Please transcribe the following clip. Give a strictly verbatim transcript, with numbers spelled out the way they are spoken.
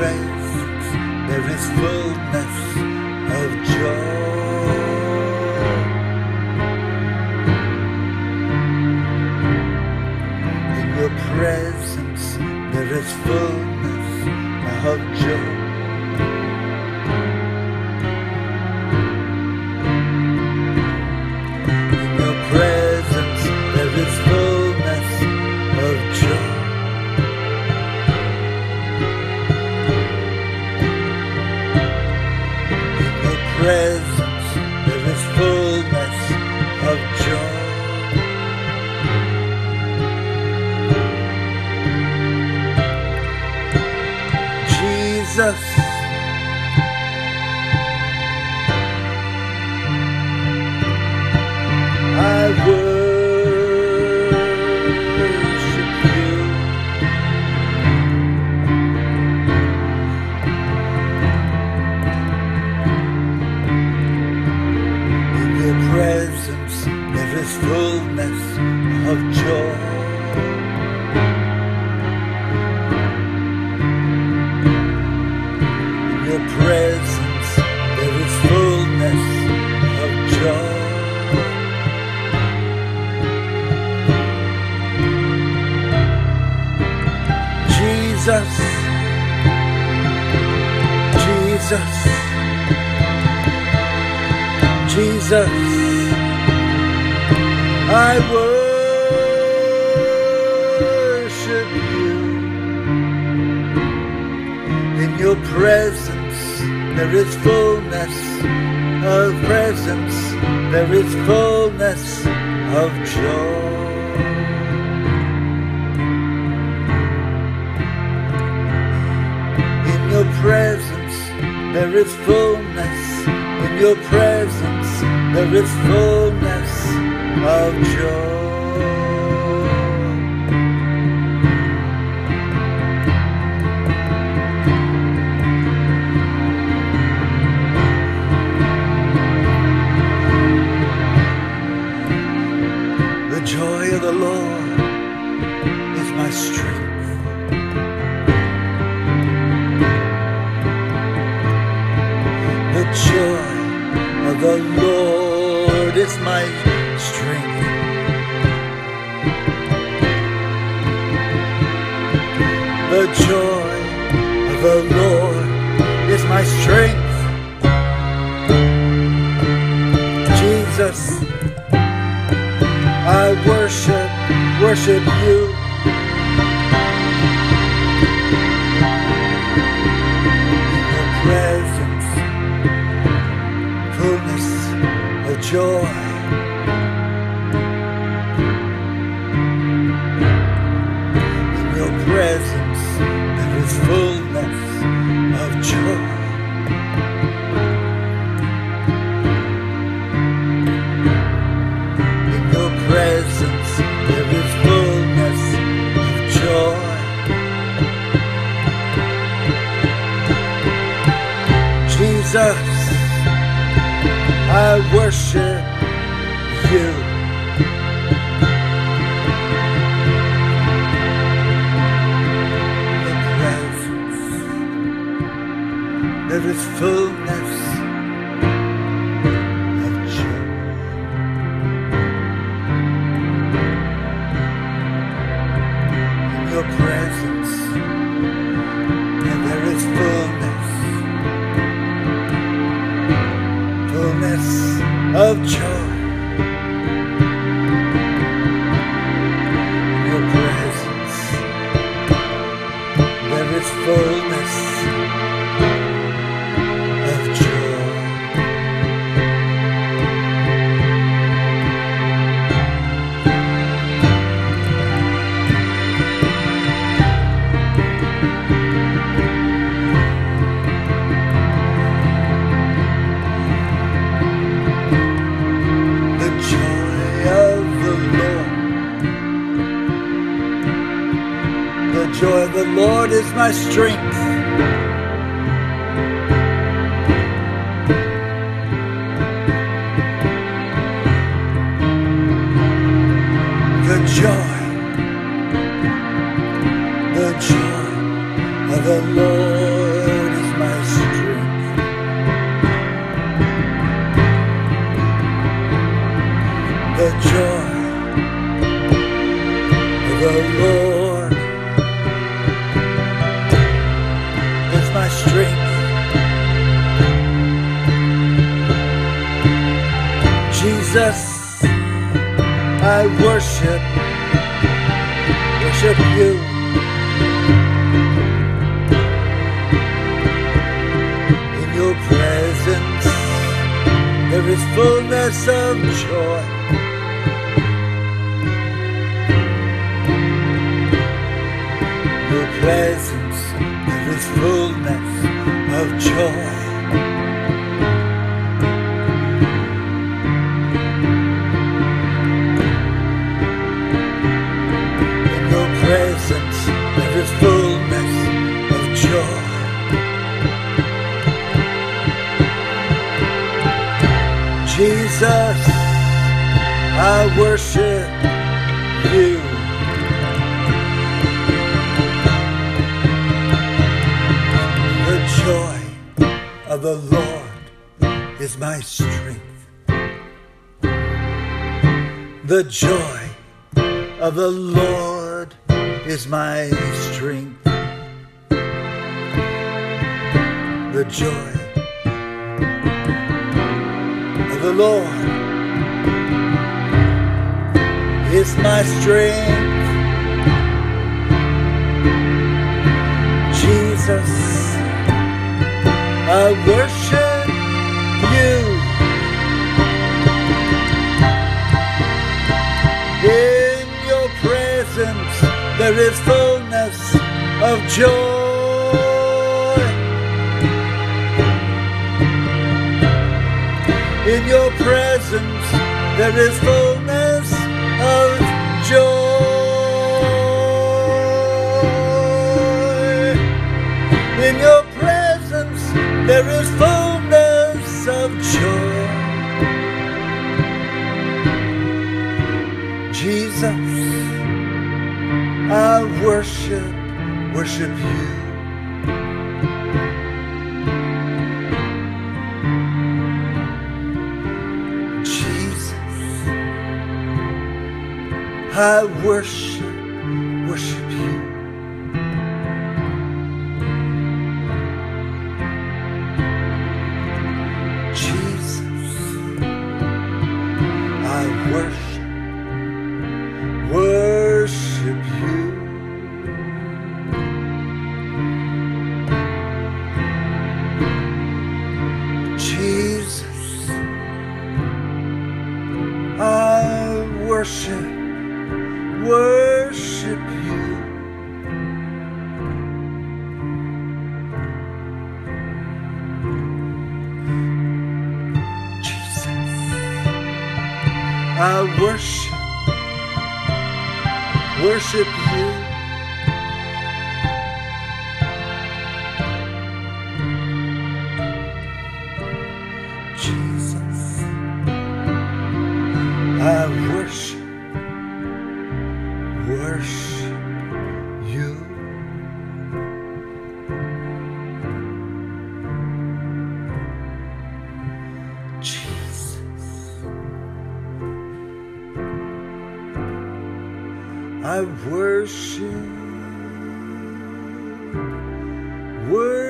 presence there is fullness of joy. In your presence there is fullness of joy. In your presence there is fullness of joy. Presence, there is fullness of joy. Jesus, I worship you. Presence, there is fullness of joy. In your presence, there is fullness of joy. Jesus, Jesus, Jesus, I worship you. In your presence there is fullness of presence, there is fullness of joy. In your presence there is fullness, in your presence there is fullness of joy. The joy of the Lord is my strength. The joy of the Lord is my strength. The joy of the Lord is my strength. Jesus, I worship, worship you. In your presence, fullness of joy. In your presence there is fullness of joy. In your presence there is fullness of joy. Jesus, I worship you. In your presence there is fullness of joy. In your presence and there is fullness, fullness of joy. In your presence there is fullness of joy. The joy of the Lord, the joy of the Lord is my strength. The joy, the joy of the Lord I worship, worship you. In your presence there is fullness of joy. In your presence there is fullness of joy. Presence, there is fullness of joy. Jesus, I worship you. The joy of the Lord is my strength. The joy of the Lord is my strength. The joy of the Lord is my strength. Jesus, I worship you. In your presence there is fullness of joy. In your presence there is fullness of joy. In your presence there is fullness of joy. Jesus, I worship, worship you. Jesus, I worship, worship you. Jesus, I worship, worship you. Jesus, I worship, worship you. Jesus, I worship, worship you. Jesus, I worship, worship you. Jesus, I worship, worship.